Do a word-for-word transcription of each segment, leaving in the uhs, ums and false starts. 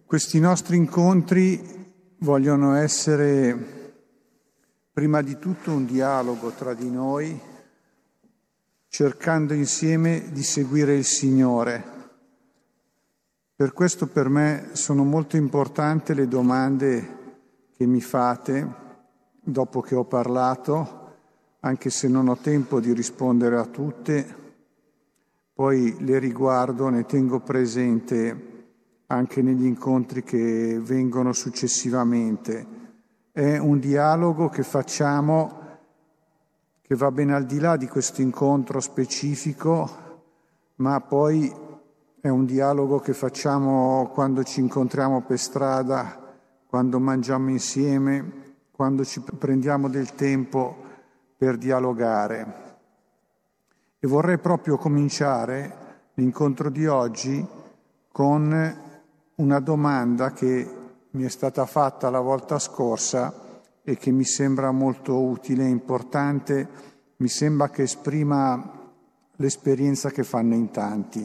Questi nostri incontri vogliono essere prima di tutto un dialogo tra di noi, cercando insieme di seguire il Signore. Per questo per me sono molto importanti le domande che mi fate dopo che ho parlato, anche se non ho tempo di rispondere a tutte, poi le riguardo, ne tengo presente anche negli incontri che vengono successivamente. È un dialogo che facciamo che va ben al di là di questo incontro specifico, ma poi è un dialogo che facciamo quando ci incontriamo per strada, quando mangiamo insieme, quando ci prendiamo del tempo per dialogare. E vorrei proprio cominciare l'incontro di oggi con una domanda che mi è stata fatta la volta scorsa e che mi sembra molto utile e importante, mi sembra che esprima l'esperienza che fanno in tanti.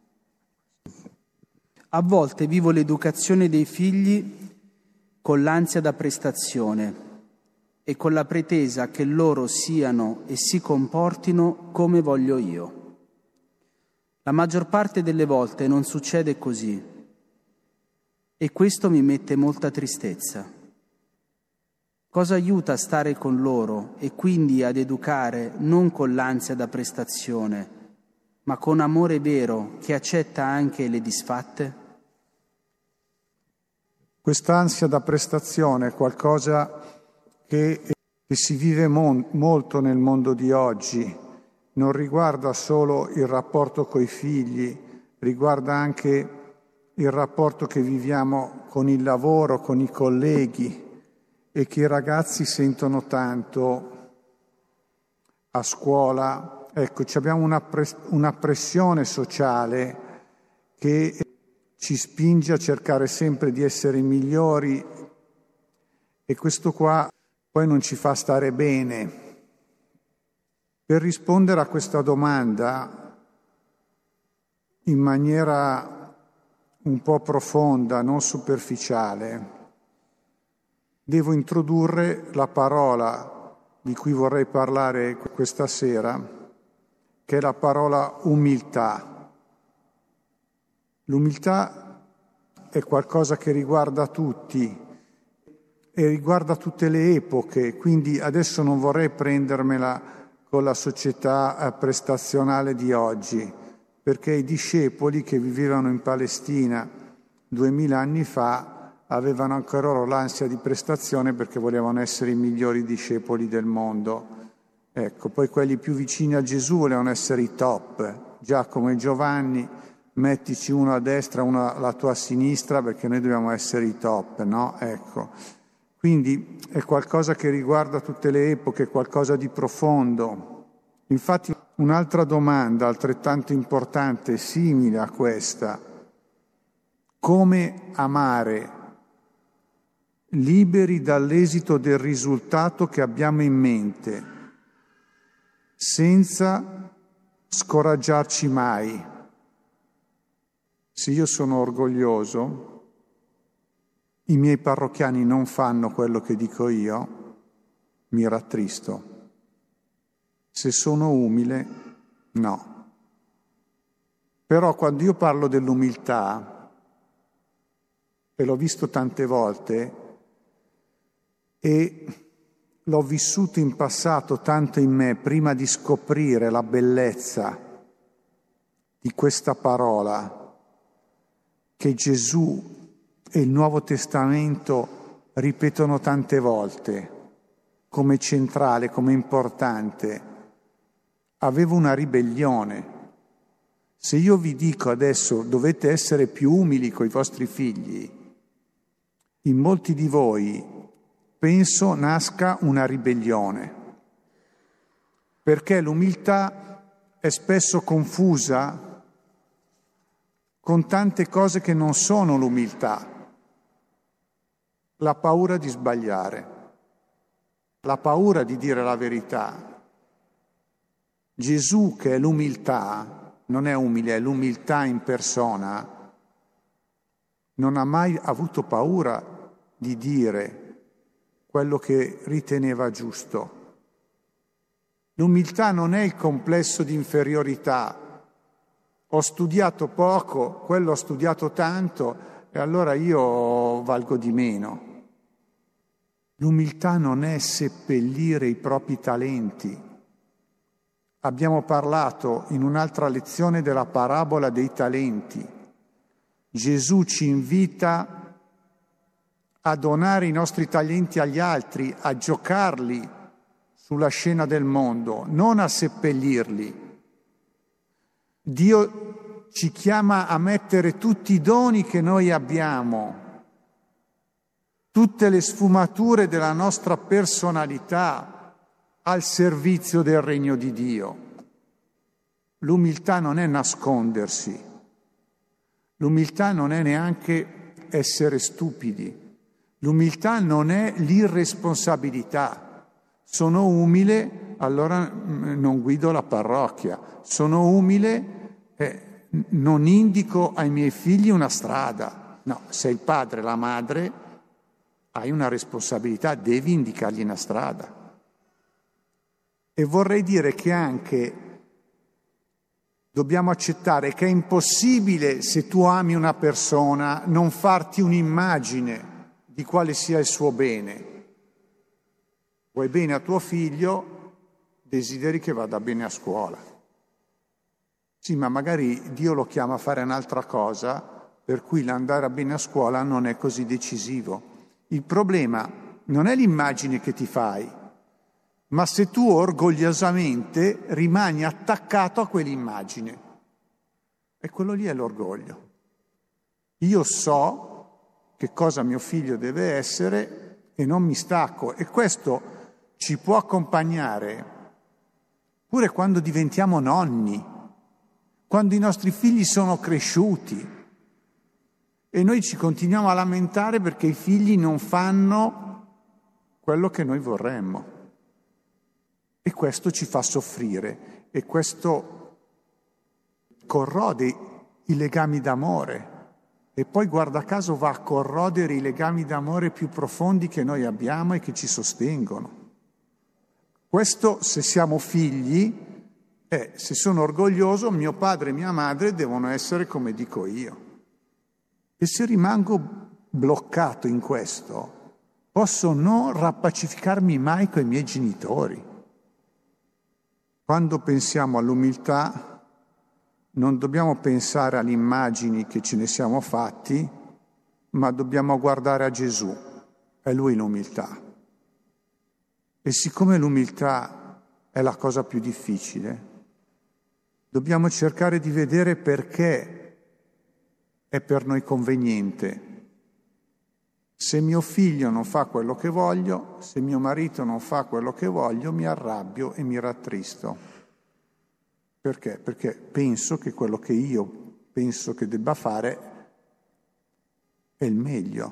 A volte vivo l'educazione dei figli con l'ansia da prestazione e con la pretesa che loro siano e si comportino come voglio io. La maggior parte delle volte non succede così e questo mi mette molta tristezza. Cosa aiuta a stare con loro e quindi ad educare non con l'ansia da prestazione, ma con amore vero che accetta anche le disfatte? Quest'ansia da prestazione è qualcosa che, che si vive mon- molto nel mondo di oggi. Non riguarda solo il rapporto coi figli, riguarda anche il rapporto che viviamo con il lavoro, con i colleghi e che i ragazzi sentono tanto a scuola. Ecco, abbiamo una, pres- una pressione sociale che ci spinge a cercare sempre di essere migliori e questo qua poi non ci fa stare bene. Per rispondere a questa domanda in maniera un po' profonda, non superficiale, devo introdurre la parola di cui vorrei parlare questa sera, che è la parola umiltà. L'umiltà è qualcosa che riguarda tutti e riguarda tutte le epoche, quindi adesso non vorrei prendermela con la società prestazionale di oggi, perché i discepoli che vivevano in Palestina duemila anni fa avevano anche loro l'ansia di prestazione perché volevano essere i migliori discepoli del mondo. Ecco, poi quelli più vicini a Gesù volevano essere i top, Giacomo e Giovanni, mettici uno a destra, uno alla tua sinistra perché noi dobbiamo essere i top, no? Ecco. Quindi è qualcosa che riguarda tutte le epoche, qualcosa di profondo. Infatti un'altra domanda altrettanto importante e simile a questa: come amare liberi dall'esito del risultato che abbiamo in mente, senza scoraggiarci mai? Se io sono orgoglioso, i miei parrocchiani non fanno quello che dico io, mi rattristo. Se sono umile, no. Però quando io parlo dell'umiltà, e l'ho visto tante volte, e l'ho vissuto in passato tanto in me, prima di scoprire la bellezza di questa parola, che Gesù e il Nuovo Testamento ripetono tante volte, come centrale, come importante. Avevo una ribellione. Se io vi dico adesso dovete essere più umili coi vostri figli, in molti di voi penso nasca una ribellione, perché l'umiltà è spesso confusa con tante cose che non sono l'umiltà. La paura di sbagliare, la paura di dire la verità. Gesù, che è l'umiltà, non è umile, è l'umiltà in persona, non ha mai avuto paura di dire quello che riteneva giusto. L'umiltà non è il complesso di inferiorità. Ho studiato poco, quello ho studiato tanto e allora io valgo di meno. L'umiltà non è seppellire i propri talenti. Abbiamo parlato in un'altra lezione della parabola dei talenti. Gesù ci invita a donare i nostri talenti agli altri, a giocarli sulla scena del mondo, non a seppellirli. Dio ci chiama a mettere tutti i doni che noi abbiamo, tutte le sfumature della nostra personalità al servizio del regno di Dio. L'umiltà non è nascondersi, l'umiltà non è neanche essere stupidi, l'umiltà non è l'irresponsabilità. Sono umile, allora non guido la parrocchia, sono umile, eh, non indico ai miei figli una strada. No, sei il padre, la madre, hai una responsabilità, devi indicargli una strada. E vorrei dire che anche dobbiamo accettare che è impossibile, se tu ami una persona, non farti un'immagine di quale sia il suo bene. Vuoi bene a tuo figlio, desideri che vada bene a scuola. Sì, ma magari Dio lo chiama a fare un'altra cosa, per cui l'andare bene a scuola non è così decisivo. Il problema non è l'immagine che ti fai, ma se tu orgogliosamente rimani attaccato a quell'immagine. E quello lì è l'orgoglio. Io so che cosa mio figlio deve essere e non mi stacco. E questo ci può accompagnare pure quando diventiamo nonni, quando i nostri figli sono cresciuti e noi ci continuiamo a lamentare perché i figli non fanno quello che noi vorremmo. E questo ci fa soffrire e questo corrode i legami d'amore e poi guarda caso va a corrodere i legami d'amore più profondi che noi abbiamo e che ci sostengono. Questo se siamo figli, eh, se sono orgoglioso, mio padre e mia madre devono essere come dico io. E se rimango bloccato in questo, posso non rappacificarmi mai con i miei genitori. Quando pensiamo all'umiltà, non dobbiamo pensare alle immagini che ce ne siamo fatti, ma dobbiamo guardare a Gesù. È Lui l'umiltà. E siccome l'umiltà è la cosa più difficile, dobbiamo cercare di vedere perché è per noi conveniente. Se mio figlio non fa quello che voglio, se mio marito non fa quello che voglio, mi arrabbio e mi rattristo. Perché? Perché penso che quello che io penso che debba fare è il meglio.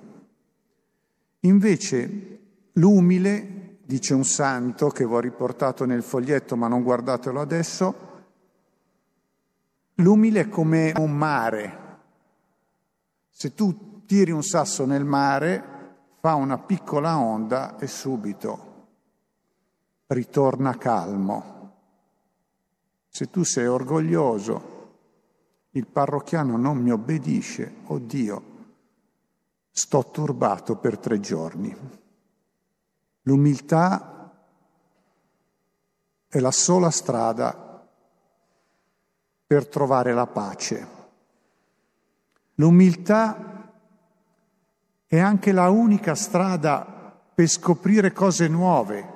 Invece l'umile, dice un santo che vi ho riportato nel foglietto, ma non guardatelo adesso, l'umile è come un mare. Se tu tiri un sasso nel mare, fa una piccola onda e subito ritorna calmo. Se tu sei orgoglioso, il parrocchiano non mi obbedisce, oddio, sto turbato per tre giorni. L'umiltà è la sola strada per trovare la pace. L'umiltà è anche la unica strada per scoprire cose nuove.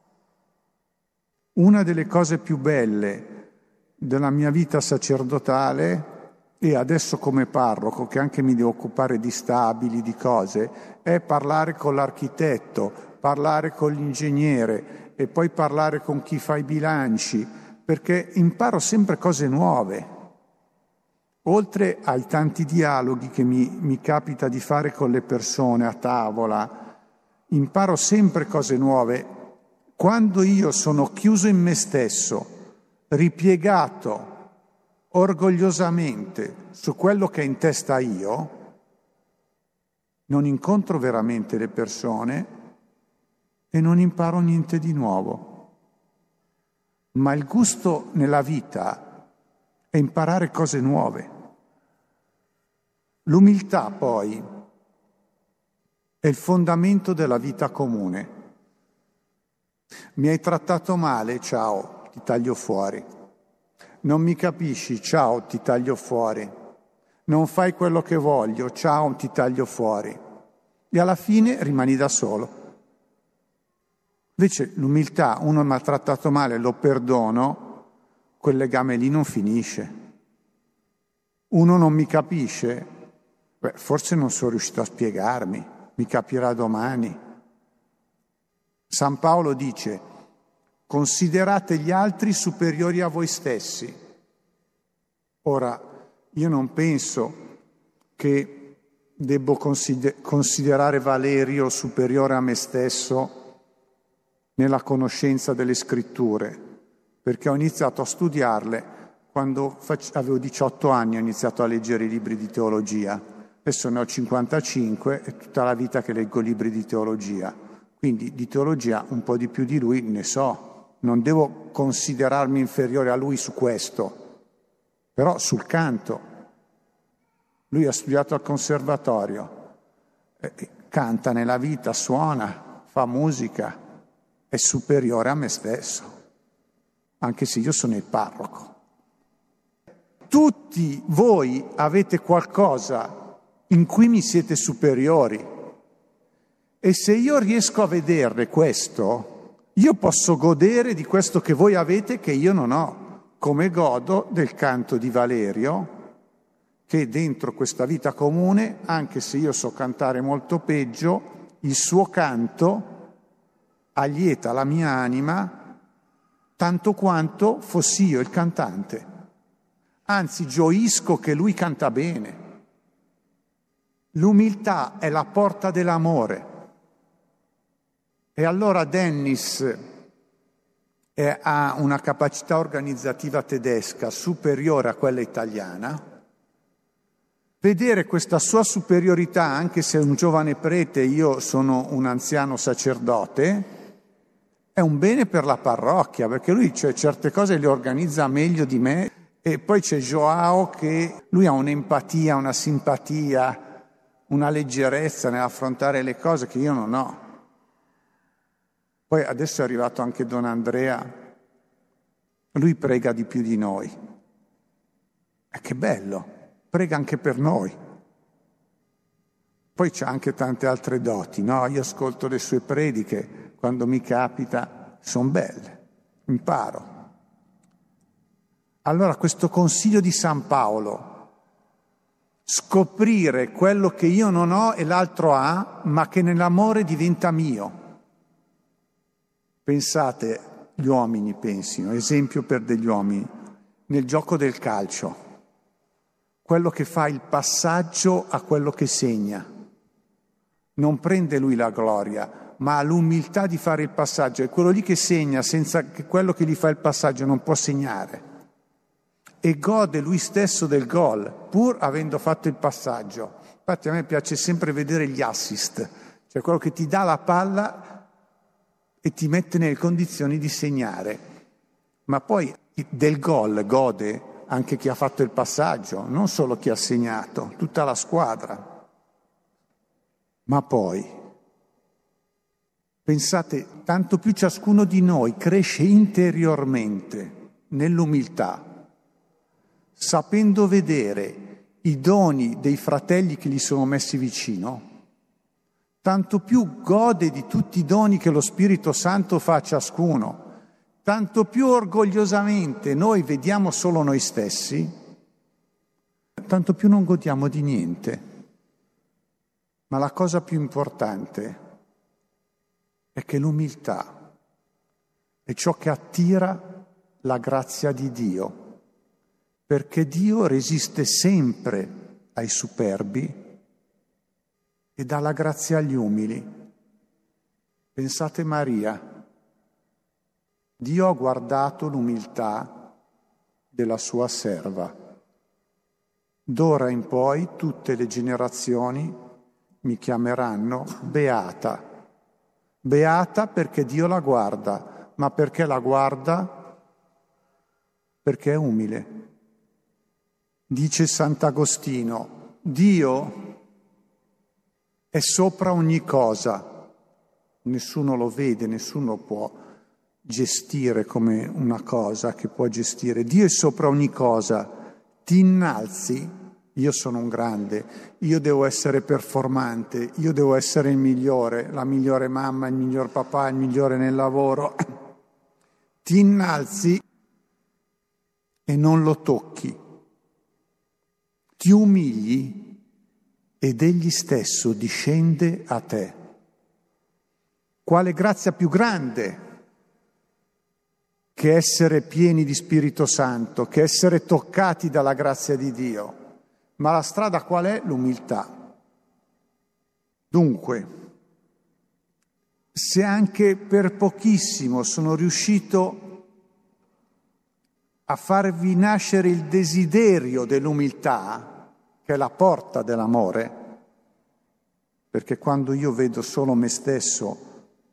Una delle cose più belle della mia vita sacerdotale e adesso come parroco, che anche mi devo occupare di stabili, di cose, è parlare con l'architetto, parlare con l'ingegnere e poi parlare con chi fa i bilanci, perché imparo sempre cose nuove. Oltre ai tanti dialoghi che mi, mi capita di fare con le persone a tavola, imparo sempre cose nuove. Quando io sono chiuso in me stesso, ripiegato orgogliosamente su quello che è in testa io, non incontro veramente le persone e non imparo niente di nuovo. Ma il gusto nella vita è imparare cose nuove. L'umiltà poi è il fondamento della vita comune. Mi hai trattato male, ciao, ti taglio fuori. Non mi capisci, ciao, ti taglio fuori. Non fai quello che voglio, ciao, ti taglio fuori. E alla fine rimani da solo. Invece l'umiltà, uno mi ha trattato male, lo perdono, quel legame lì non finisce. Uno non mi capisce, beh, forse non sono riuscito a spiegarmi, mi capirà domani. San Paolo dice: considerate gli altri superiori a voi stessi. Ora, io non penso che debbo consider- considerare Valerio superiore a me stesso nella conoscenza delle scritture, perché ho iniziato a studiarle quando fac- avevo diciotto anni, ho iniziato a leggere i libri di teologia. Adesso ne ho cinquantacinque, è tutta la vita che leggo libri di teologia. Quindi di teologia un po' di più di lui ne so. Non devo considerarmi inferiore a lui su questo, però sul canto. Lui ha studiato al conservatorio, eh, canta nella vita, suona, fa musica, è superiore a me stesso, anche se io sono il parroco. Tutti voi avete qualcosa in cui mi siete superiori e se io riesco a vedere questo, io posso godere di questo che voi avete che io non ho, come godo del canto di Valerio, che dentro questa vita comune, anche se io so cantare molto peggio, il suo canto allieta la mia anima tanto quanto fossi io il cantante. Anzi, gioisco che lui canta bene. L'umiltà è la porta dell'amore. E allora Dennis è, ha una capacità organizzativa tedesca superiore a quella italiana. Vedere questa sua superiorità, anche se è un giovane prete, io sono un anziano sacerdote, è un bene per la parrocchia, perché lui cioè, certe cose le organizza meglio di me. E poi c'è Joao che lui ha un'empatia, una simpatia, una leggerezza nell'affrontare le cose che io non ho. Poi adesso è arrivato anche Don Andrea, lui prega di più di noi. E che bello, prega anche per noi. Poi c'ha anche tante altre doti, no? Io ascolto le sue prediche, quando mi capita, sono belle, imparo. Allora questo consiglio di San Paolo, scoprire quello che io non ho e l'altro ha, ma che nell'amore diventa mio. Pensate, gli uomini pensino, esempio per degli uomini, nel gioco del calcio, quello che fa il passaggio a quello che segna. Non prende lui la gloria, ma ha l'umiltà di fare il passaggio. È quello lì che segna senza che quello che gli fa il passaggio non può segnare. E gode lui stesso del gol, pur avendo fatto il passaggio. Infatti a me piace sempre vedere gli assist, cioè quello che ti dà la palla e ti mette nelle condizioni di segnare. Ma poi del gol gode anche chi ha fatto il passaggio, non solo chi ha segnato, tutta la squadra. Ma poi, pensate, tanto più ciascuno di noi cresce interiormente nell'umiltà, sapendo vedere i doni dei fratelli che gli sono messi vicino, tanto più gode di tutti i doni che lo Spirito Santo fa a ciascuno, tanto più orgogliosamente noi vediamo solo noi stessi, tanto più non godiamo di niente. Ma la cosa più importante è che l'umiltà è ciò che attira la grazia di Dio, perché Dio resiste sempre ai superbi e dà la grazia agli umili. Pensate Maria. Dio ha guardato l'umiltà della sua serva. D'ora in poi tutte le generazioni mi chiameranno beata. Beata perché Dio la guarda, ma perché la guarda? Perché è umile. Dice Sant'Agostino, Dio è sopra ogni cosa, nessuno lo vede, nessuno lo può gestire come una cosa che può gestire. Dio è sopra ogni cosa, ti innalzi, io sono un grande, io devo essere performante, io devo essere il migliore, la migliore mamma, il miglior papà, il migliore nel lavoro. Ti innalzi e non lo tocchi. Ti umili ed egli stesso discende a te. Quale grazia più grande che essere pieni di Spirito Santo, che essere toccati dalla grazia di Dio. Ma la strada qual è? L'umiltà. Dunque, se anche per pochissimo sono riuscito a farvi nascere il desiderio dell'umiltà, che è la porta dell'amore, perché quando io vedo solo me stesso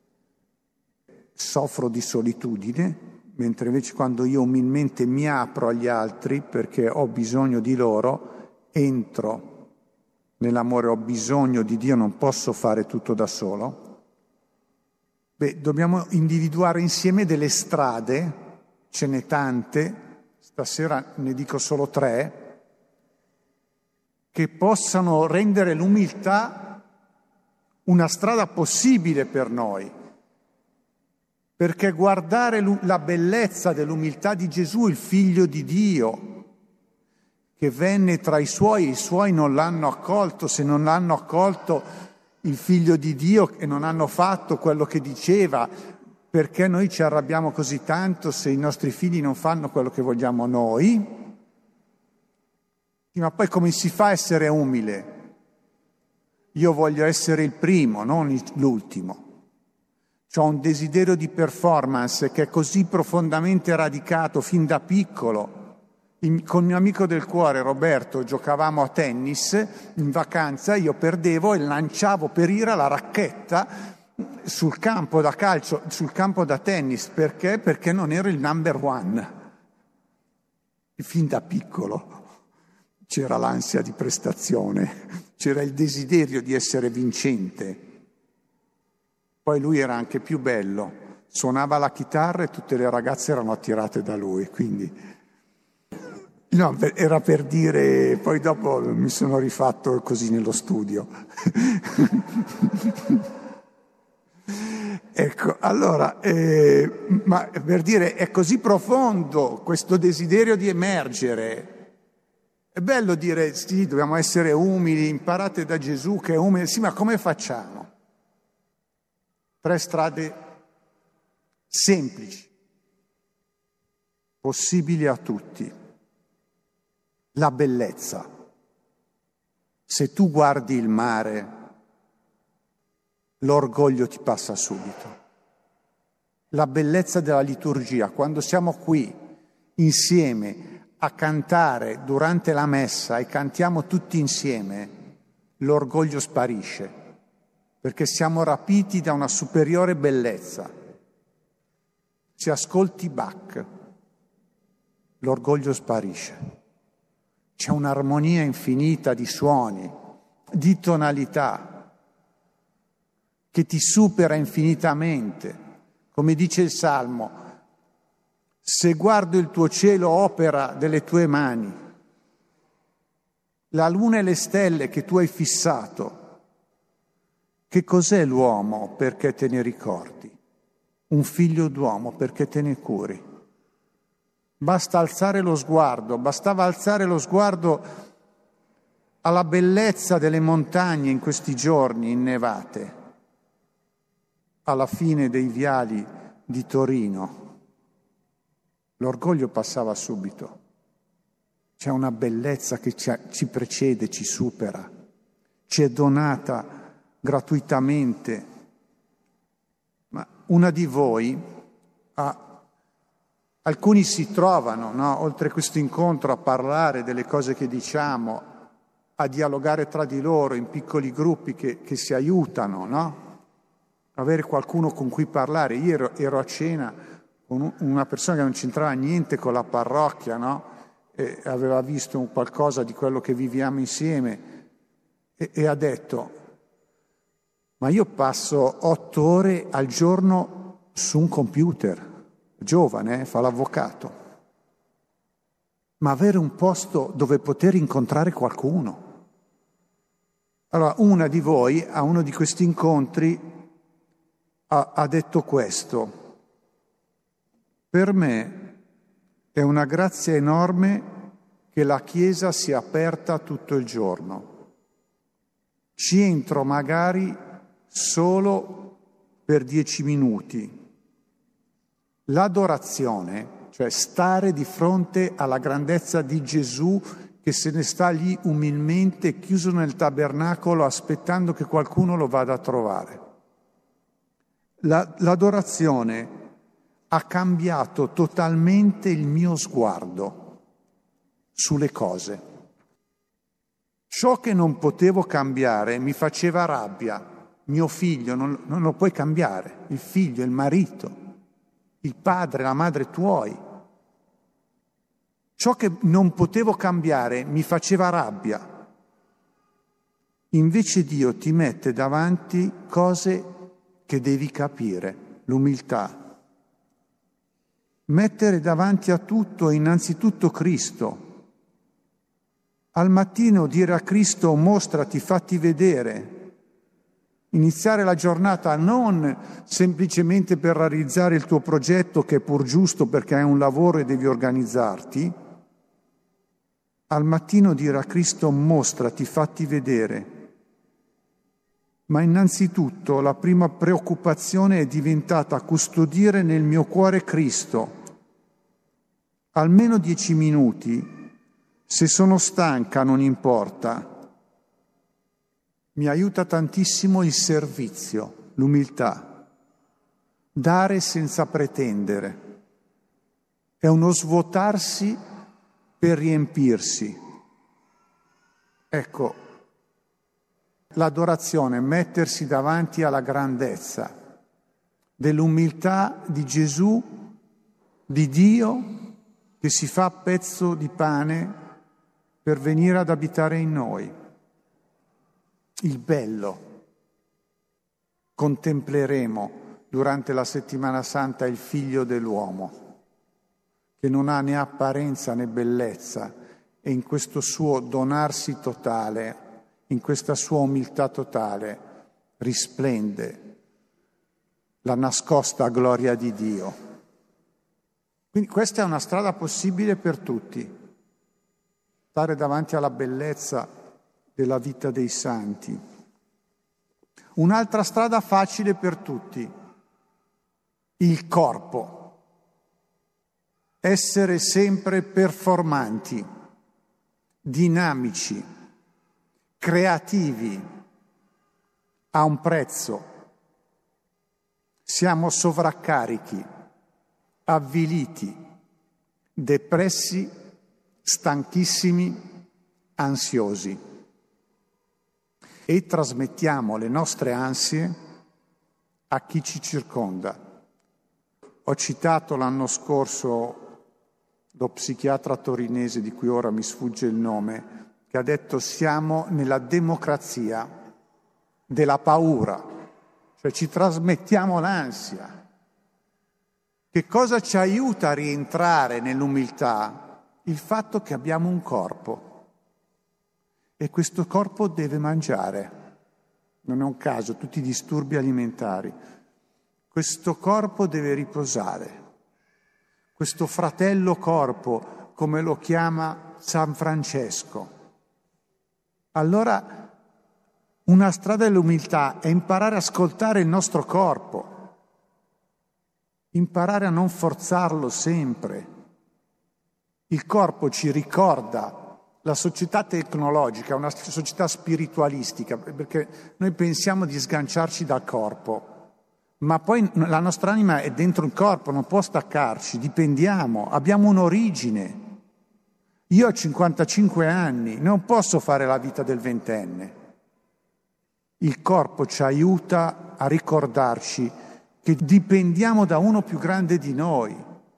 soffro di solitudine, mentre invece quando io umilmente mi apro agli altri perché ho bisogno di loro, entro nell'amore, ho bisogno di Dio, non posso fare tutto da solo. Beh, dobbiamo individuare insieme delle strade, ce n'è tante, stasera ne dico solo tre, che possano rendere l'umiltà una strada possibile per noi. Perché guardare la bellezza dell'umiltà di Gesù, il Figlio di Dio, che venne tra i Suoi, i Suoi non l'hanno accolto, se non l'hanno accolto il Figlio di Dio e non hanno fatto quello che diceva, perché noi ci arrabbiamo così tanto se i nostri figli non fanno quello che vogliamo noi? Ma poi come si fa a essere umile? Io voglio essere il primo, non l'ultimo. C'ho un desiderio di performance che è così profondamente radicato fin da piccolo. In, con mio amico del cuore Roberto giocavamo a tennis in vacanza, io perdevo e lanciavo per ira la racchetta sul campo da calcio, sul campo da tennis. Perché? Perché non ero il number one. Fin da piccolo c'era l'ansia di prestazione, c'era il desiderio di essere vincente. Poi lui era anche più bello, suonava la chitarra e tutte le ragazze erano attirate da lui, quindi no, era per dire, poi dopo mi sono rifatto così nello studio. Ecco, allora, eh, ma per dire, è così profondo questo desiderio di emergere. È bello dire, sì, dobbiamo essere umili, imparate da Gesù che è umile, sì, ma come facciamo? Tre strade semplici, possibili a tutti. La bellezza. Se tu guardi il mare, l'orgoglio ti passa subito. La bellezza della liturgia, quando siamo qui insieme a cantare durante la messa e cantiamo tutti insieme, l'orgoglio sparisce. Perché siamo rapiti da una superiore bellezza. Se ascolti Bach, l'orgoglio sparisce. C'è un'armonia infinita di suoni, di tonalità, che ti supera infinitamente. Come dice il Salmo, se guardo il tuo cielo opera delle tue mani, la luna e le stelle che tu hai fissato, che cos'è l'uomo perché te ne ricordi? Un figlio d'uomo perché te ne curi. Basta alzare lo sguardo, bastava alzare lo sguardo alla bellezza delle montagne in questi giorni innevate, alla fine dei viali di Torino. L'orgoglio passava subito. C'è una bellezza che ci precede, ci supera, ci è donata gratuitamente. Ma una di voi, ah, alcuni si trovano, no, oltre questo incontro a parlare delle cose che diciamo, a dialogare tra di loro in piccoli gruppi che, che si aiutano, no? Avere qualcuno con cui parlare. Io ero, ero a cena con una persona che non c'entrava niente con la parrocchia, no? E aveva visto qualcosa di quello che viviamo insieme e, e ha detto: ma io passo otto ore al giorno su un computer, giovane, eh, fa l'avvocato, ma avere un posto dove poter incontrare qualcuno. Allora, una di voi a uno di questi incontri ha, ha detto questo: per me è una grazia enorme che la Chiesa sia aperta tutto il giorno. Ci entro magari solo per dieci minuti. L'adorazione, cioè stare di fronte alla grandezza di Gesù che se ne sta lì umilmente chiuso nel tabernacolo aspettando che qualcuno lo vada a trovare. La, l'adorazione ha cambiato totalmente il mio sguardo sulle cose. Ciò che non potevo cambiare mi faceva rabbia. Mio figlio non, non lo puoi cambiare, il figlio, il marito, il padre, la madre tuoi. Ciò che non potevo cambiare mi faceva rabbia. Invece Dio ti mette davanti cose che devi capire, l'umiltà. Mettere davanti a tutto innanzitutto Cristo. Al mattino dire a Cristo: mostrati, fatti vedere. Iniziare la giornata non semplicemente per realizzare il tuo progetto, che è pur giusto perché hai un lavoro e devi organizzarti. Al mattino dire a Cristo: mostrati, fatti vedere. Ma innanzitutto la prima preoccupazione è diventata custodire nel mio cuore Cristo. Almeno dieci minuti, se sono stanca non importa. Mi aiuta tantissimo il servizio, l'umiltà. Dare senza pretendere. È uno svuotarsi per riempirsi. Ecco, l'adorazione, mettersi davanti alla grandezza dell'umiltà di Gesù, di Dio, che si fa pezzo di pane per venire ad abitare in noi. Il bello. Contempleremo durante la Settimana Santa il Figlio dell'uomo, che non ha né apparenza né bellezza, e in questo suo donarsi totale, in questa sua umiltà totale, risplende la nascosta gloria di Dio. Quindi questa è una strada possibile per tutti, stare davanti alla bellezza della vita dei santi. Un'altra strada facile per tutti, il corpo. Essere sempre performanti, dinamici, creativi, ha un prezzo. Siamo sovraccarichi, avviliti, depressi, stanchissimi, ansiosi. E trasmettiamo le nostre ansie a chi ci circonda. Ho citato l'anno scorso lo psichiatra torinese, di cui ora mi sfugge il nome, che ha detto: siamo nella democrazia della paura, cioè ci trasmettiamo l'ansia. Che cosa ci aiuta a rientrare nell'umiltà? Il fatto che abbiamo un corpo e questo corpo deve mangiare. Non è un caso, tutti i disturbi alimentari. Questo corpo deve riposare. Questo fratello corpo, come lo chiama San Francesco. Allora, una strada dell'umiltà è imparare ad ascoltare il nostro corpo, imparare a non forzarlo sempre. Il corpo ci ricorda. La società tecnologica è una società spiritualistica, perché noi pensiamo di sganciarci dal corpo, ma poi la nostra anima è dentro il corpo, non può staccarci, dipendiamo, abbiamo un'origine. Io ho cinquantacinque anni, non posso fare la vita del ventenne. Il corpo ci aiuta a ricordarci che dipendiamo da uno più grande di noi.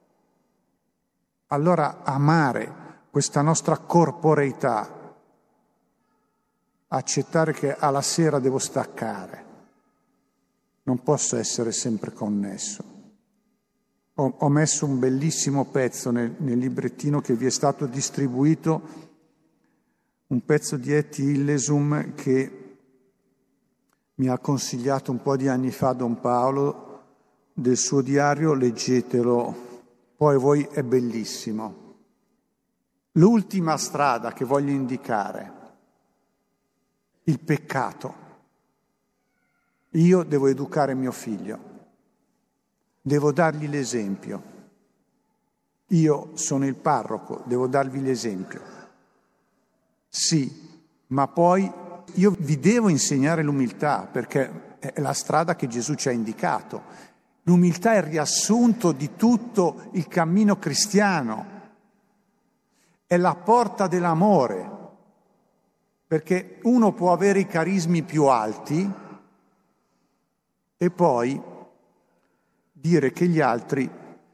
Allora amare questa nostra corporeità, accettare che alla sera devo staccare, non posso essere sempre connesso. Ho, ho messo un bellissimo pezzo nel, nel librettino che vi è stato distribuito, un pezzo di Etty Hillesum che mi ha consigliato un po' di anni fa Don Paolo, del suo diario, leggetelo, poi voi, è bellissimo. L'ultima strada che voglio indicare, il peccato. Io devo educare mio figlio, devo dargli l'esempio. Io sono il parroco, devo darvi l'esempio. Sì, ma poi io vi devo insegnare l'umiltà, perché è la strada che Gesù ci ha indicato. L'umiltà è il riassunto di tutto il cammino cristiano, è la porta dell'amore, perché uno può avere i carismi più alti e poi dire che gli altri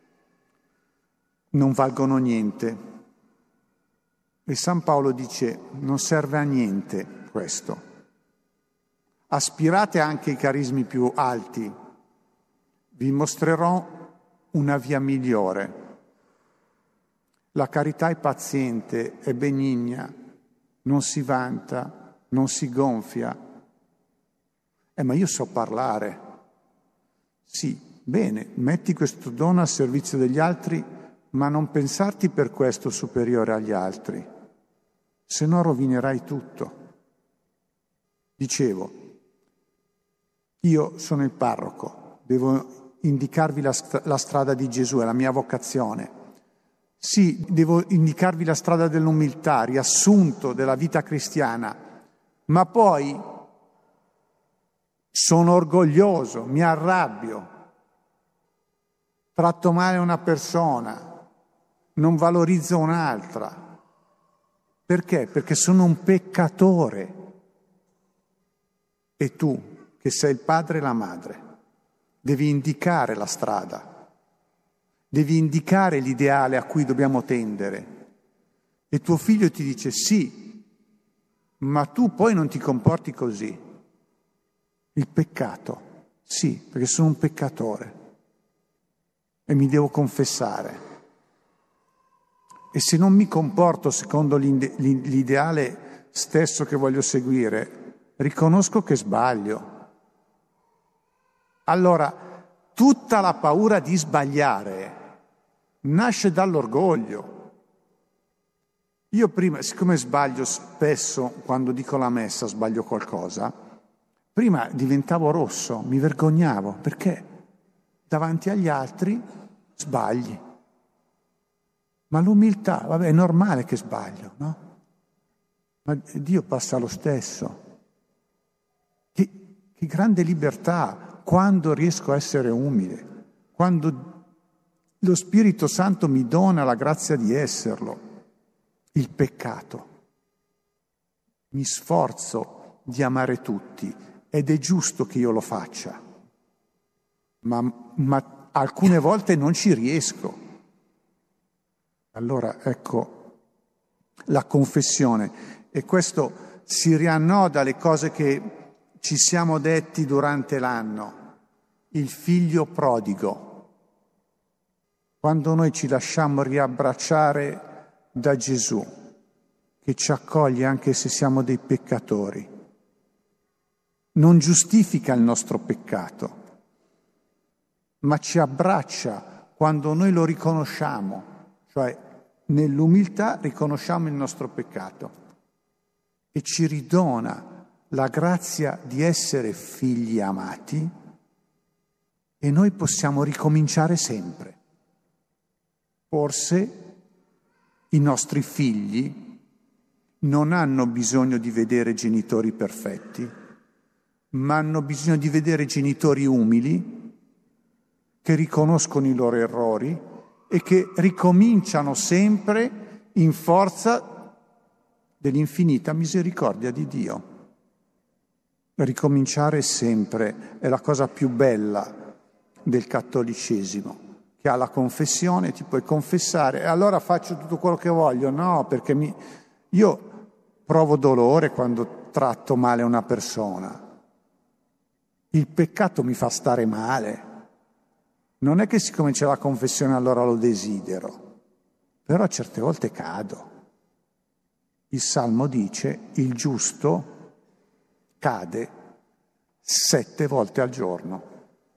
non valgono niente. E San Paolo dice: non serve a niente questo. Aspirate anche ai carismi più alti. Vi mostrerò una via migliore. La carità è paziente, è benigna, non si vanta, non si gonfia. Eh, ma io so parlare. Sì, bene, metti questo dono al servizio degli altri, ma non pensarti per questo superiore agli altri, se no rovinerai tutto. Dicevo, io sono il parroco, devo indicarvi la, la strada di Gesù, è la mia vocazione. Sì, devo indicarvi la strada dell'umiltà, riassunto della vita cristiana, ma poi sono orgoglioso, mi arrabbio, tratto male una persona, non valorizzo un'altra. Perché? Perché sono un peccatore. E tu, che sei il padre e la madre, devi indicare la strada, devi indicare l'ideale a cui dobbiamo tendere. E tuo figlio ti dice sì, ma tu poi non ti comporti così. Il peccato, sì, perché sono un peccatore e mi devo confessare. E se non mi comporto secondo l'ideale stesso che voglio seguire, riconosco che sbaglio. Allora, tutta la paura di sbagliare nasce dall'orgoglio. Io prima, siccome sbaglio spesso, quando dico la messa sbaglio qualcosa, prima diventavo rosso, mi vergognavo, perché davanti agli altri sbagli. Ma l'umiltà, vabbè, è normale che sbaglio, no? Ma Dio passa lo stesso. Che, che grande libertà quando riesco a essere umile, quando lo Spirito Santo mi dona la grazia di esserlo. Il peccato. Mi sforzo di amare tutti ed è giusto che io lo faccia, ma, ma alcune volte non ci riesco. Allora, ecco, la confessione. E questo si riannoda alle cose che ci siamo detti durante l'anno. Il figlio prodigo. Quando noi ci lasciamo riabbracciare da Gesù, che ci accoglie anche se siamo dei peccatori, non giustifica il nostro peccato, ma ci abbraccia quando noi lo riconosciamo, cioè nell'umiltà riconosciamo il nostro peccato e ci ridona la grazia di essere figli amati e noi possiamo ricominciare sempre. Forse i nostri figli non hanno bisogno di vedere genitori perfetti, ma hanno bisogno di vedere genitori umili che riconoscono i loro errori e che ricominciano sempre in forza dell'infinita misericordia di Dio. Ricominciare sempre è la cosa più bella del cattolicesimo, che ha la confessione, ti puoi confessare e allora faccio tutto quello che voglio. No, perché mi... io provo dolore quando tratto male una persona. Il peccato mi fa stare male. Non è che siccome c'è la confessione allora lo desidero, però certe volte cado. Il Salmo dice: il giusto cade sette volte al giorno.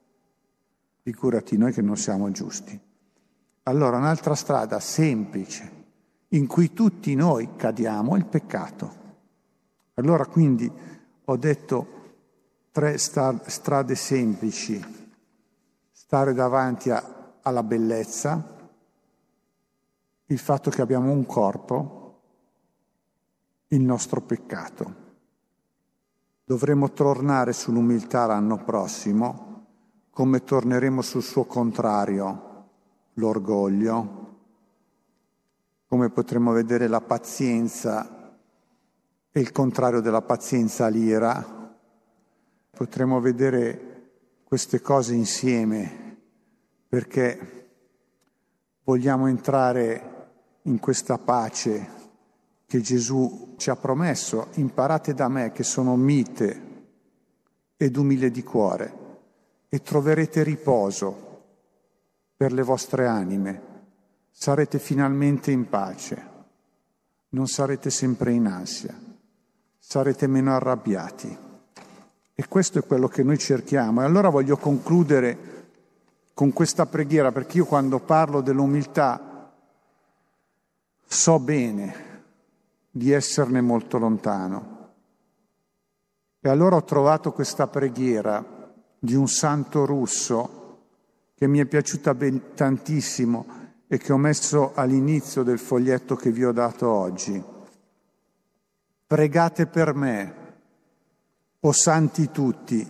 Figurati noi che non siamo giusti. Allora un'altra strada semplice in cui tutti noi cadiamo è il peccato. Allora quindi ho detto tre sta- strade semplici: stare davanti a, alla bellezza, il fatto che abbiamo un corpo, il nostro peccato. Dovremo tornare sull'umiltà l'anno prossimo, come torneremo sul suo contrario, l'orgoglio, come potremo vedere la pazienza e il contrario della pazienza, l'ira. Potremo vedere queste cose insieme perché vogliamo entrare in questa pace che Gesù ci ha promesso. Imparate da me che sono mite ed umile di cuore e troverete riposo per le vostre anime. Sarete finalmente in pace, non sarete sempre in ansia, sarete meno arrabbiati. E questo è quello che noi cerchiamo. E allora voglio concludere con questa preghiera, perché io quando parlo dell'umiltà so bene di esserne molto lontano. E allora ho trovato questa preghiera di un santo russo che mi è piaciuta ben, tantissimo e che ho messo all'inizio del foglietto che vi ho dato oggi. Pregate per me, o santi tutti,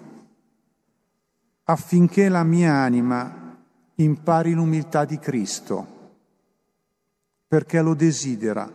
affinché la mia anima impari l'umiltà di Cristo, perché lo desidera.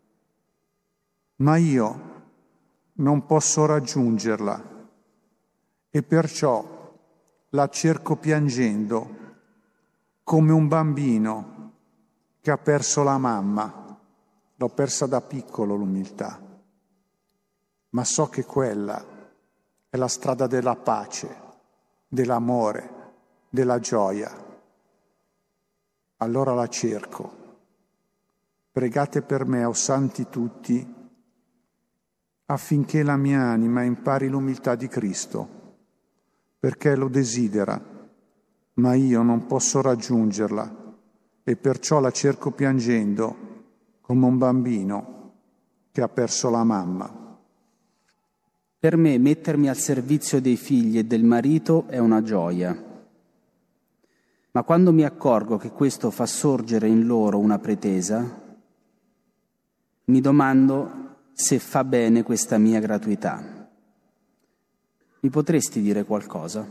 Ma io non posso raggiungerla e perciò la cerco piangendo come un bambino che ha perso la mamma. L'ho persa da piccolo l'umiltà, ma so che quella è la strada della pace, dell'amore, della gioia. Allora la cerco. Pregate per me, o santi tutti, affinché la mia anima impari l'umiltà di Cristo, perché lo desidera, ma io non posso raggiungerla e perciò la cerco piangendo come un bambino che ha perso la mamma. Per me mettermi al servizio dei figli e del marito è una gioia, ma quando mi accorgo che questo fa sorgere in loro una pretesa, mi domando se fa bene questa mia gratuità. Mi potresti dire qualcosa?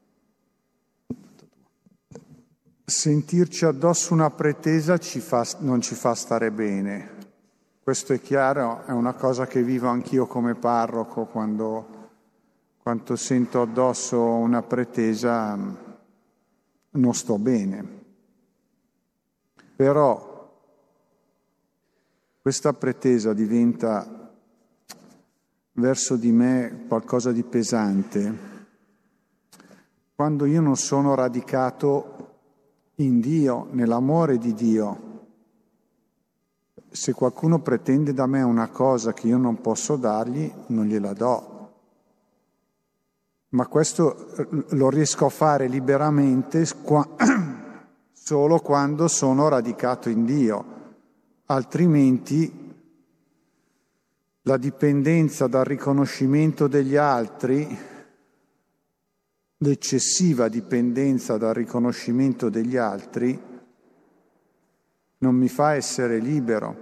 Sentirci addosso una pretesa ci fa, non ci fa stare bene. Questo è chiaro, è una cosa che vivo anch'io come parroco. Quando, quando sento addosso una pretesa non sto bene. Però questa pretesa diventa verso di me qualcosa di pesante quando io non sono radicato in Dio, nell'amore di Dio. Se qualcuno pretende da me una cosa che io non posso dargli, non gliela do. Ma questo lo riesco a fare liberamente solo quando sono radicato in Dio. Altrimenti la dipendenza dal riconoscimento degli altri, l'eccessiva dipendenza dal riconoscimento degli altri, non mi fa essere libero.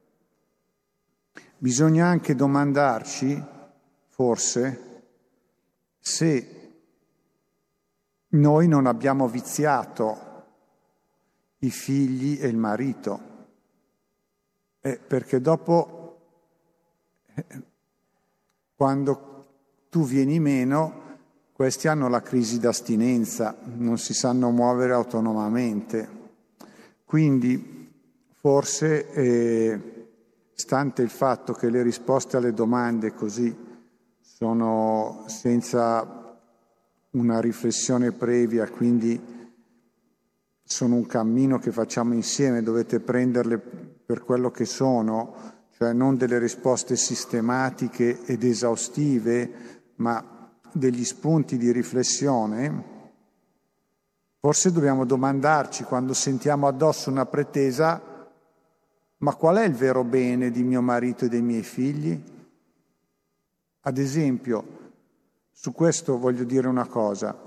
Bisogna anche domandarci, forse, se noi non abbiamo viziato i figli e il marito. Eh, perché dopo, eh, quando tu vieni meno, questi hanno la crisi d'astinenza, non si sanno muovere autonomamente. Quindi forse, eh, stante il fatto che le risposte alle domande così sono senza una riflessione previa, quindi sono un cammino che facciamo insieme, dovete prenderle per quello che sono, cioè non delle risposte sistematiche ed esaustive, ma degli spunti di riflessione. Forse dobbiamo domandarci, quando sentiamo addosso una pretesa, ma qual è il vero bene di mio marito e dei miei figli? Ad esempio, su questo voglio dire una cosa.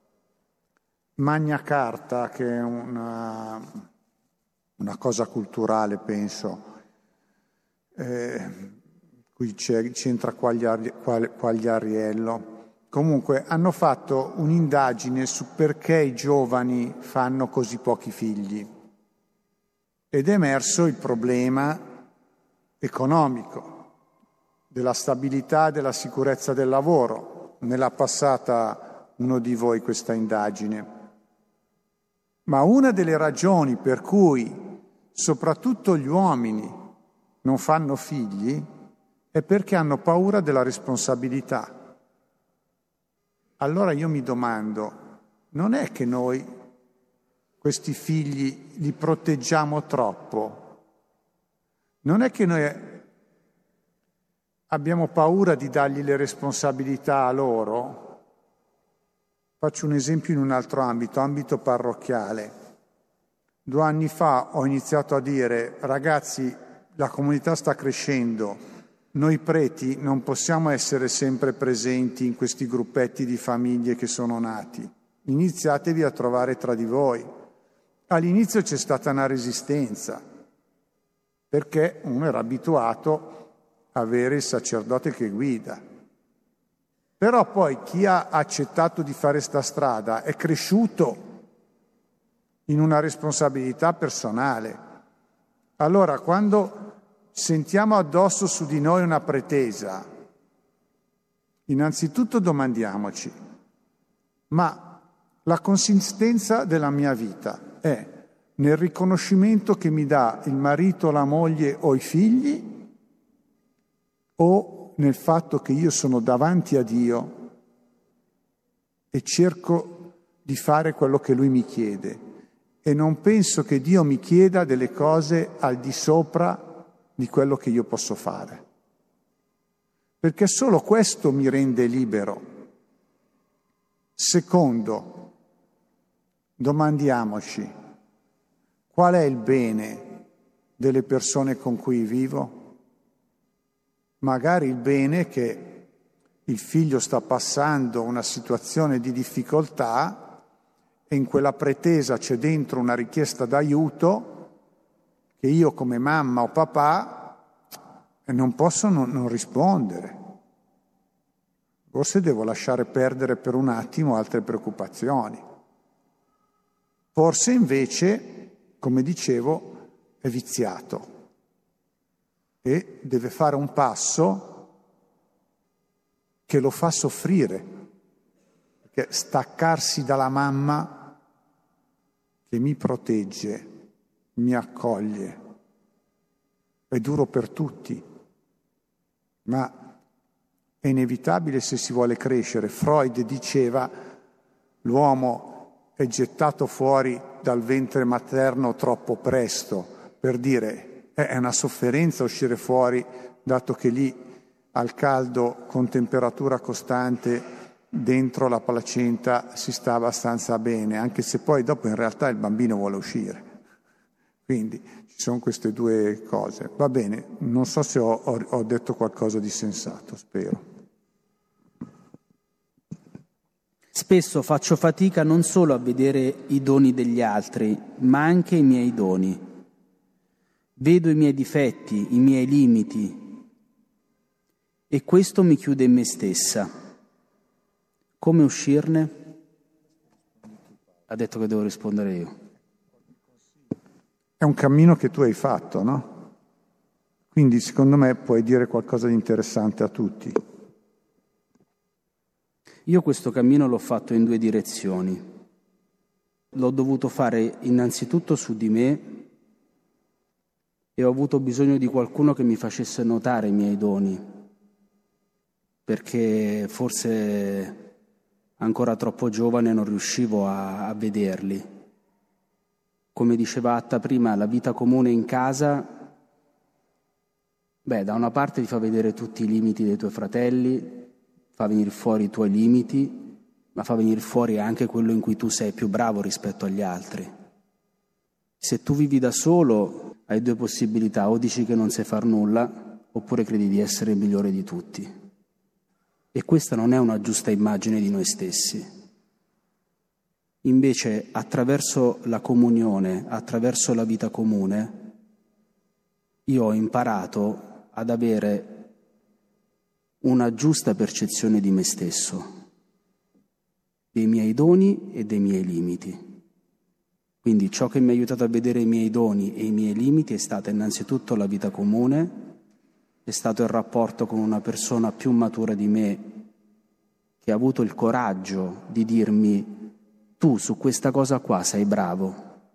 Magna Carta, che è una, una cosa culturale, penso, eh, qui c'entra Quagliari, Quagliariello. Comunque hanno fatto un'indagine su perché i giovani fanno così pochi figli ed è emerso il problema economico, della stabilità e della sicurezza del lavoro. Me l'ha passata uno di voi questa indagine. Ma una delle ragioni per cui soprattutto gli uomini non fanno figli è perché hanno paura della responsabilità. Allora io mi domando, non è che noi questi figli li proteggiamo troppo? Non è che noi abbiamo paura di dargli le responsabilità a loro? Faccio un esempio in un altro ambito, ambito parrocchiale. Due anni fa ho iniziato a dire, ragazzi, la comunità sta crescendo, noi preti non possiamo essere sempre presenti in questi gruppetti di famiglie che sono nati. Iniziatevi a trovare tra di voi. All'inizio c'è stata una resistenza, perché uno era abituato a avere il sacerdote che guida. Però poi chi ha accettato di fare sta strada è cresciuto in una responsabilità personale. Allora, quando sentiamo addosso su di noi una pretesa, innanzitutto domandiamoci, ma la consistenza della mia vita è nel riconoscimento che mi dà il marito, la moglie o i figli, o nel fatto che io sono davanti a Dio e cerco di fare quello che Lui mi chiede e non penso che Dio mi chieda delle cose al di sopra di quello che io posso fare. Perché solo questo mi rende libero. Secondo, domandiamoci, qual è il bene delle persone con cui vivo? Magari il bene è che il figlio sta passando una situazione di difficoltà e in quella pretesa c'è dentro una richiesta d'aiuto che io come mamma o papà non posso non, non rispondere. Forse devo lasciare perdere per un attimo altre preoccupazioni. Forse invece, come dicevo, è viziato e deve fare un passo che lo fa soffrire, perché staccarsi dalla mamma che mi protegge, mi accoglie, è duro per tutti, ma è inevitabile se si vuole crescere. Freud diceva l'uomo è gettato fuori dal ventre materno troppo presto, per dire è una sofferenza uscire fuori, dato che lì al caldo con temperatura costante dentro la placenta si sta abbastanza bene, anche se poi dopo in realtà il bambino vuole uscire. Quindi ci sono queste due cose. Va bene, non so se ho, ho, ho detto qualcosa di sensato, spero. Spesso faccio fatica non solo a vedere i doni degli altri, ma anche i miei doni. Vedo i miei difetti, i miei limiti, e questo mi chiude in me stessa. Come uscirne? Ha detto che devo rispondere io. È un cammino che tu hai fatto, no? Quindi secondo me puoi dire qualcosa di interessante a tutti. Io questo cammino l'ho fatto in due direzioni. L'ho dovuto fare innanzitutto su di me e ho avuto bisogno di qualcuno che mi facesse notare i miei doni, perché forse ancora troppo giovane non riuscivo a, a vederli. Come diceva Atta prima, la vita comune in casa, beh, da una parte ti fa vedere tutti i limiti dei tuoi fratelli, fa venire fuori i tuoi limiti, ma fa venire fuori anche quello in cui tu sei più bravo rispetto agli altri. Se tu vivi da solo, hai due possibilità: o dici che non sai far nulla, oppure credi di essere il migliore di tutti. E questa non è una giusta immagine di noi stessi. Invece, attraverso la comunione, attraverso la vita comune, io ho imparato ad avere una giusta percezione di me stesso, dei miei doni e dei miei limiti. Quindi ciò che mi ha aiutato a vedere i miei doni e i miei limiti è stata innanzitutto la vita comune, è stato il rapporto con una persona più matura di me che ha avuto il coraggio di dirmi: tu su questa cosa qua sei bravo,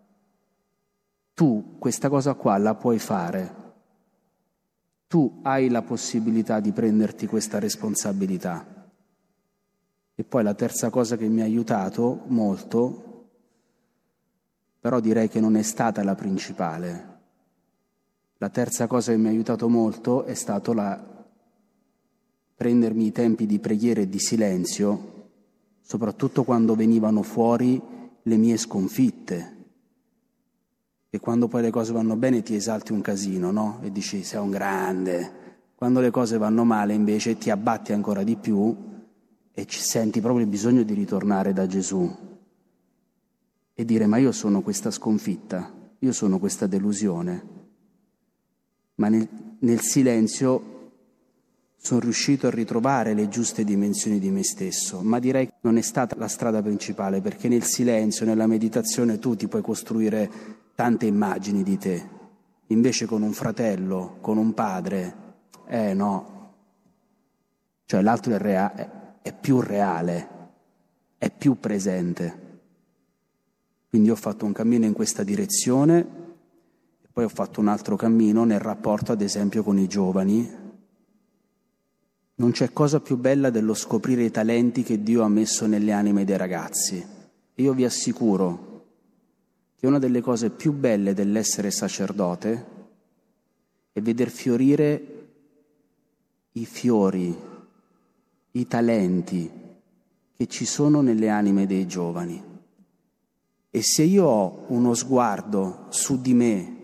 tu questa cosa qua la puoi fare, tu hai la possibilità di prenderti questa responsabilità. E poi la terza cosa che mi ha aiutato molto, però direi che non è stata la principale, la terza cosa che mi ha aiutato molto è stato la prendermi i tempi di preghiera e di silenzio, soprattutto quando venivano fuori le mie sconfitte. E quando poi le cose vanno bene ti esalti un casino, no? E dici sei un grande. Quando le cose vanno male invece ti abbatti ancora di più e ci senti proprio il bisogno di ritornare da Gesù e dire: ma io sono questa sconfitta, io sono questa delusione. Ma nel, nel silenzio sono riuscito a ritrovare le giuste dimensioni di me stesso, ma direi che non è stata la strada principale, perché nel silenzio, nella meditazione tu ti puoi costruire tante immagini di te. Invece con un fratello, con un padre, eh no, cioè l'altro è, rea- è, è più reale, è più presente. Quindi ho fatto un cammino in questa direzione e poi ho fatto un altro cammino nel rapporto, ad esempio, con i giovani. Non c'è cosa più bella dello scoprire i talenti che Dio ha messo nelle anime dei ragazzi. Io vi assicuro che una delle cose più belle dell'essere sacerdote è veder fiorire i fiori, i talenti che ci sono nelle anime dei giovani. E se io ho uno sguardo su di me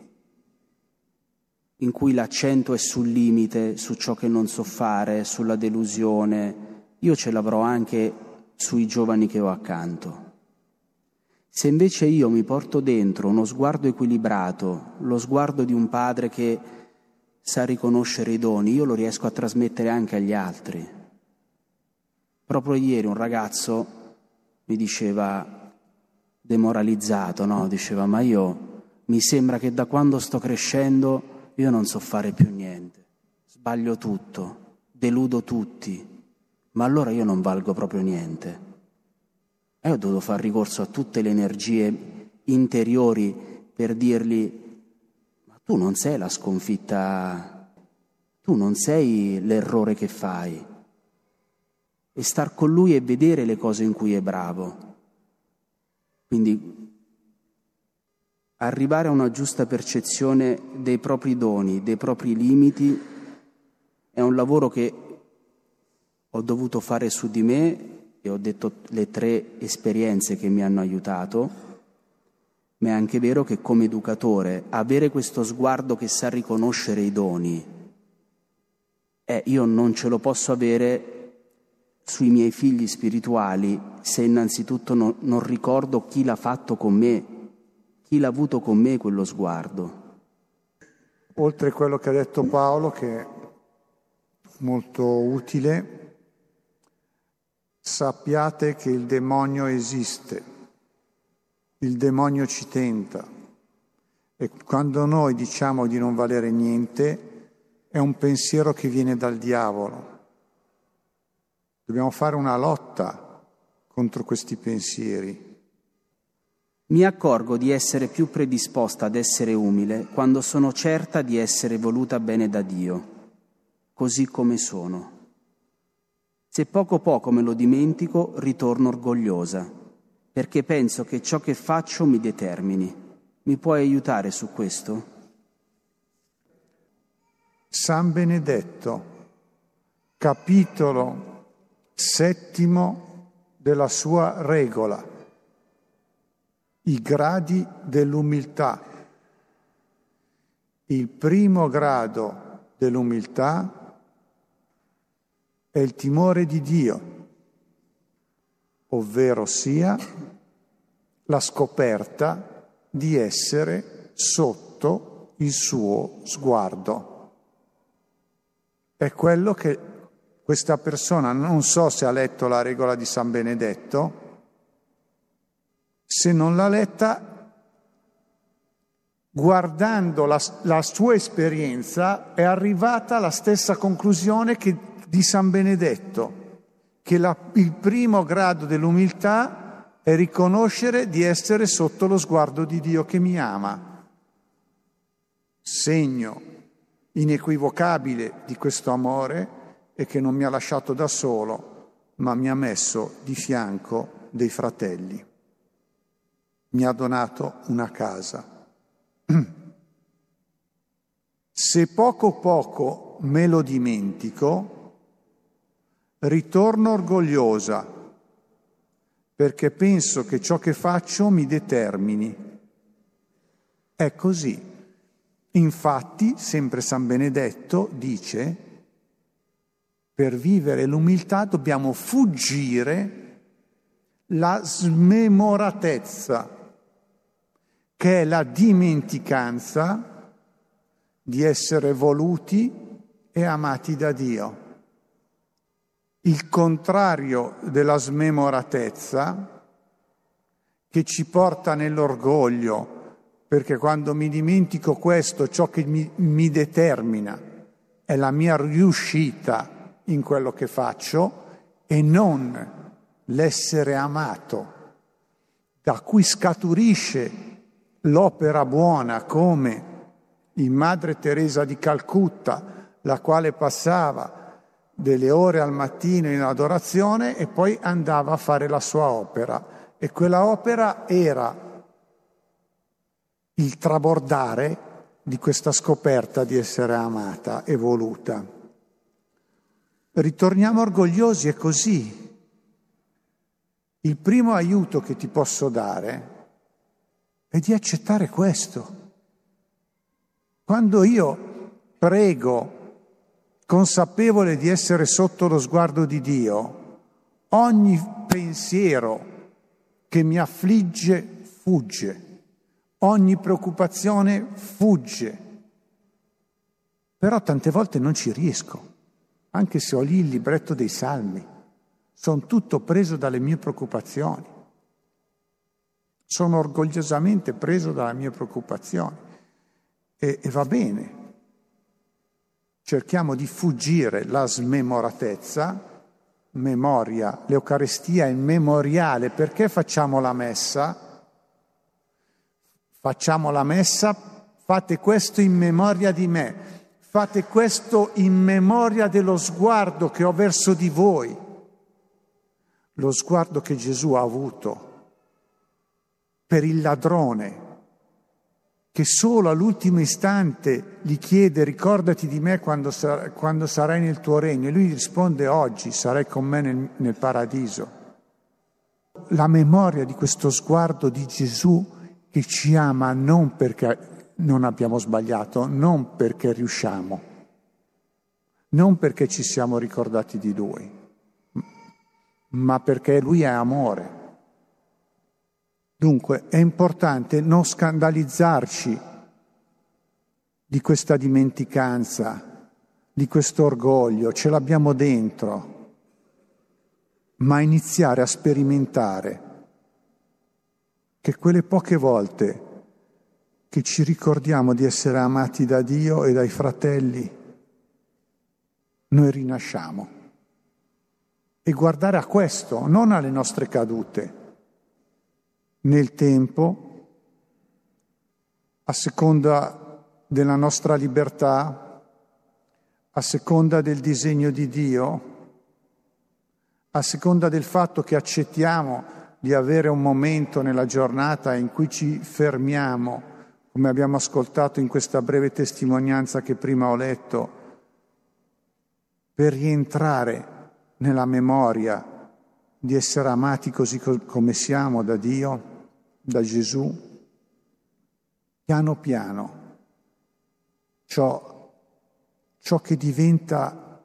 in cui l'accento è sul limite, su ciò che non so fare, sulla delusione, io ce l'avrò anche sui giovani che ho accanto. Se invece io mi porto dentro uno sguardo equilibrato, lo sguardo di un padre che sa riconoscere i doni, io lo riesco a trasmettere anche agli altri. Proprio ieri un ragazzo mi diceva, demoralizzato, no? Diceva: ma io mi sembra che da quando sto crescendo io non so fare più niente, sbaglio tutto, deludo tutti, ma allora io non valgo proprio niente. E ho dovuto far ricorso a tutte le energie interiori per dirgli: ma tu non sei la sconfitta, tu non sei l'errore che fai. E star con lui e vedere le cose in cui è bravo. Quindi arrivare a una giusta percezione dei propri doni, dei propri limiti, è un lavoro che ho dovuto fare su di me, e ho detto le tre esperienze che mi hanno aiutato, ma è anche vero che come educatore avere questo sguardo che sa riconoscere i doni, eh, io non ce lo posso avere sui miei figli spirituali se innanzitutto no, non ricordo chi l'ha fatto con me, chi l'ha avuto con me quello sguardo. Oltre a quello che ha detto Paolo, che è molto utile, sappiate che il demonio esiste, il demonio ci tenta, e quando noi diciamo di non valere niente, è un pensiero che viene dal diavolo. Dobbiamo fare una lotta contro questi pensieri. Mi accorgo di essere più predisposta ad essere umile quando sono certa di essere voluta bene da Dio, così come sono. Se poco poco me lo dimentico, ritorno orgogliosa, perché penso che ciò che faccio mi determini. Mi puoi aiutare su questo? San Benedetto, capitolo settimo della sua regola. I gradi dell'umiltà. Il primo grado dell'umiltà è il timore di Dio, ovvero sia la scoperta di essere sotto il suo sguardo. È quello che questa persona, non so se ha letto la regola di San Benedetto, se non l'ha letta, guardando la, la sua esperienza, è arrivata alla stessa conclusione che di San Benedetto, che la, il primo grado dell'umiltà è riconoscere di essere sotto lo sguardo di Dio che mi ama. Segno inequivocabile di questo amore è che non mi ha lasciato da solo, ma mi ha messo di fianco dei fratelli. Mi ha donato una casa. Se poco poco me lo dimentico, ritorno orgogliosa, perché penso che ciò che faccio mi determini. È così. Infatti, sempre San Benedetto dice, per vivere l'umiltà dobbiamo fuggire la smemoratezza, che è la dimenticanza di essere voluti e amati da Dio. Il contrario della smemoratezza, che ci porta nell'orgoglio, perché quando mi dimentico questo, ciò che mi, mi determina è la mia riuscita in quello che faccio e non l'essere amato, da cui scaturisce l'opera buona, come in Madre Teresa di Calcutta, la quale passava delle ore al mattino in adorazione e poi andava a fare la sua opera. E quella opera era il trabordare di questa scoperta di essere amata e voluta. Ritorniamo orgogliosi, è così. Il primo aiuto che ti posso dare è di accettare questo. Quando io prego, consapevole di essere sotto lo sguardo di Dio, ogni pensiero che mi affligge fugge, ogni preoccupazione fugge. Però tante volte non ci riesco, anche se ho lì il libretto dei Salmi. Sono tutto preso dalle mie preoccupazioni. Sono orgogliosamente preso dalle mie preoccupazioni e, e va bene. Cerchiamo di fuggire la smemoratezza, memoria, l'Eucaristia è il memoriale. Perché facciamo la messa? Facciamo la messa, fate questo in memoria di me, fate questo in memoria dello sguardo che ho verso di voi, lo sguardo che Gesù ha avuto per il ladrone, che solo all'ultimo istante gli chiede ricordati di me quando, sar- quando sarai nel tuo regno, e lui risponde oggi sarai con me nel, nel paradiso. La memoria di questo sguardo di Gesù che ci ama non perché non abbiamo sbagliato, non perché riusciamo, non perché ci siamo ricordati di Lui, ma perché Lui è amore. Dunque è importante non scandalizzarci di questa dimenticanza, di questo orgoglio, ce l'abbiamo dentro, ma iniziare a sperimentare che quelle poche volte che ci ricordiamo di essere amati da Dio e dai fratelli noi rinasciamo. E guardare a questo, non alle nostre cadute, nel tempo, a seconda della nostra libertà, a seconda del disegno di Dio, a seconda del fatto che accettiamo di avere un momento nella giornata in cui ci fermiamo, come abbiamo ascoltato in questa breve testimonianza che prima ho letto, per rientrare nella memoria di essere amati così come siamo da Dio, da Gesù. Piano piano, ciò, ciò che diventa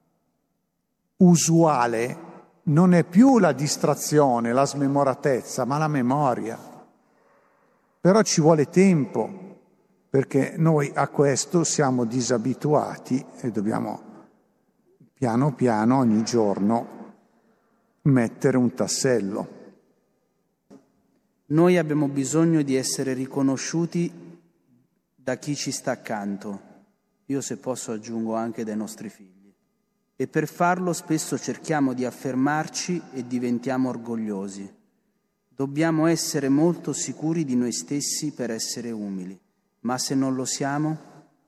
usuale non è più la distrazione, la smemoratezza, ma la memoria. Però ci vuole tempo, perché noi a questo siamo disabituati e dobbiamo piano piano, ogni giorno, mettere un tassello. Noi abbiamo bisogno di essere riconosciuti da chi ci sta accanto. Io, se posso, aggiungo anche dai nostri figli. E per farlo spesso cerchiamo di affermarci e diventiamo orgogliosi. Dobbiamo essere molto sicuri di noi stessi per essere umili. Ma se non lo siamo?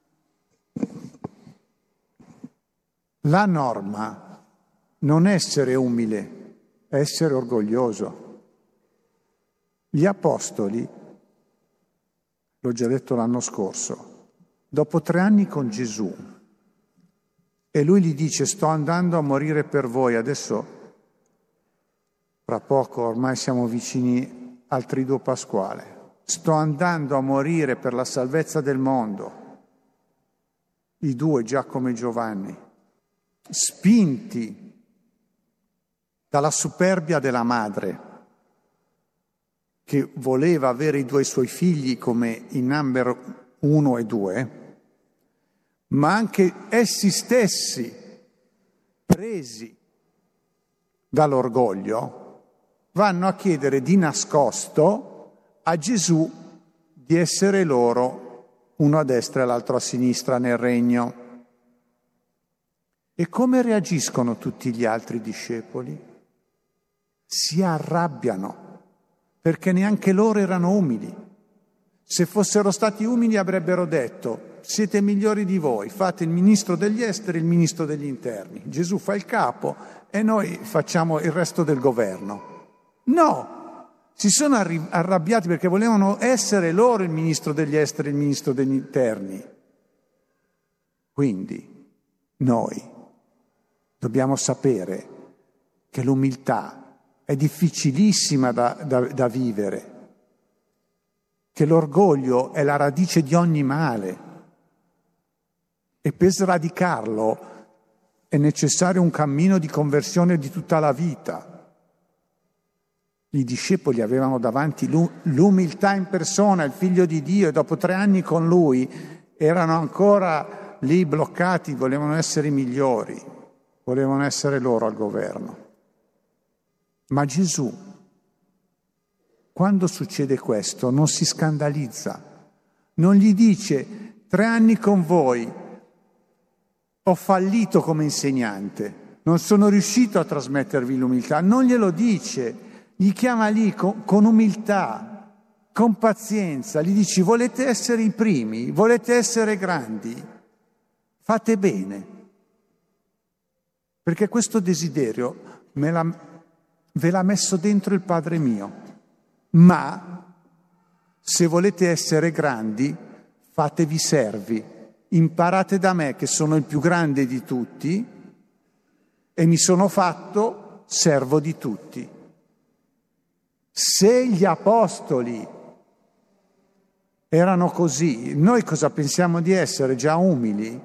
La norma non è essere umile, è essere orgoglioso. Gli apostoli, l'ho già detto l'anno scorso, dopo tre anni con Gesù, e lui gli dice: sto andando a morire per voi, adesso fra poco ormai siamo vicini al Triduo Pasquale, sto andando a morire per la salvezza del mondo. I due, Giacomo e Giovanni, spinti dalla superbia della madre, che voleva avere i due suoi figli come in number uno e due, ma anche essi stessi, presi dall'orgoglio, vanno a chiedere di nascosto a Gesù di essere loro uno a destra e l'altro a sinistra nel regno. E come reagiscono tutti gli altri discepoli? Si arrabbiano, perché neanche loro erano umili. Se fossero stati umili avrebbero detto: siete migliori di voi, fate il ministro degli esteri e il ministro degli interni. Gesù fa il capo e noi facciamo il resto del governo. No, si sono arrabbiati perché volevano essere loro il ministro degli esteri e il ministro degli interni. Quindi noi dobbiamo sapere che l'umiltà è difficilissima da, da, da vivere, che l'orgoglio è la radice di ogni male e per sradicarlo è necessario un cammino di conversione di tutta la vita. I discepoli avevano davanti l'umiltà in persona, il Figlio di Dio, e dopo tre anni con Lui erano ancora lì bloccati, volevano essere i migliori. Volevano essere loro al governo. Ma Gesù, quando succede questo, non si scandalizza. Non gli dice: tre anni con voi, ho fallito come insegnante, non sono riuscito a trasmettervi l'umiltà. Non glielo dice, gli chiama lì con, con umiltà, con pazienza. Gli dice: volete essere i primi, volete essere grandi, fate bene. Perché questo desiderio me l'ha, ve l'ha messo dentro il Padre mio. Ma se volete essere grandi, fatevi servi. Imparate da me, che sono il più grande di tutti, e mi sono fatto servo di tutti. Se gli apostoli erano così, noi cosa pensiamo di essere? Già umili?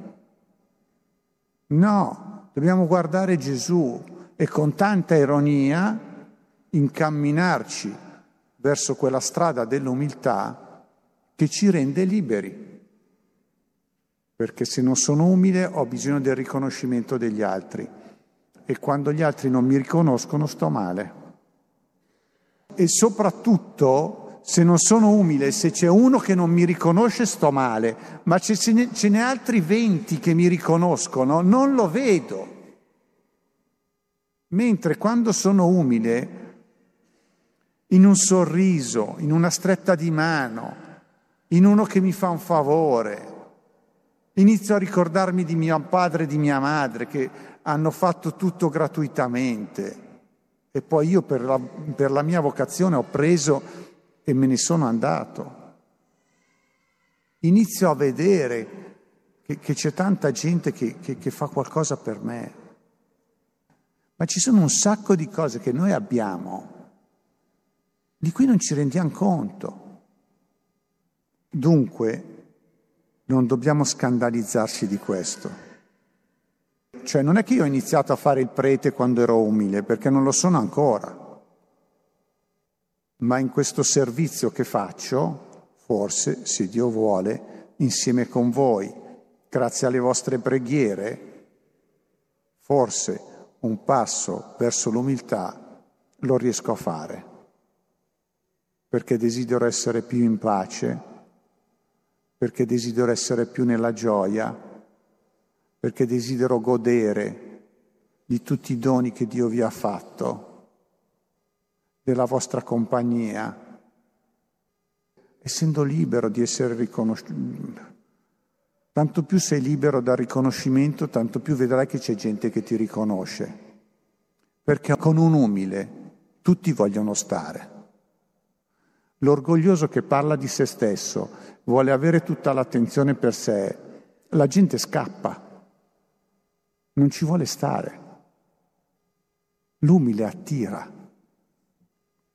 No. Dobbiamo guardare Gesù e con tanta ironia incamminarci verso quella strada dell'umiltà che ci rende liberi. Perché se non sono umile ho bisogno del riconoscimento degli altri e quando gli altri non mi riconoscono sto male. E soprattutto se non sono umile, se c'è uno che non mi riconosce sto male, ma ce, ce, ne, ce n'è altri venti che mi riconoscono, non lo vedo. Mentre quando sono umile, in un sorriso, in una stretta di mano, in uno che mi fa un favore, inizio a ricordarmi di mio padre e di mia madre che hanno fatto tutto gratuitamente e poi io per la, per la mia vocazione ho preso e me ne sono andato. Inizio a vedere che, che c'è tanta gente che, che, che fa qualcosa per me. Ma ci sono un sacco di cose che noi abbiamo di cui non ci rendiamo conto. Dunque, non dobbiamo scandalizzarci di questo. Cioè, non è che io ho iniziato a fare il prete quando ero umile, perché non lo sono ancora. Ma in questo servizio che faccio, forse, se Dio vuole, insieme con voi, grazie alle vostre preghiere, forse un passo verso l'umiltà lo riesco a fare. Perché desidero essere più in pace, perché desidero essere più nella gioia, perché desidero godere di tutti i doni che Dio vi ha fatto, della vostra compagnia, essendo libero di essere riconosciuto. Tanto più sei libero dal riconoscimento, tanto più vedrai che c'è gente che ti riconosce, perché con un umile tutti vogliono stare. L'orgoglioso che parla di se stesso, vuole avere tutta l'attenzione per sé, la gente scappa, non ci vuole stare. L'umile attira.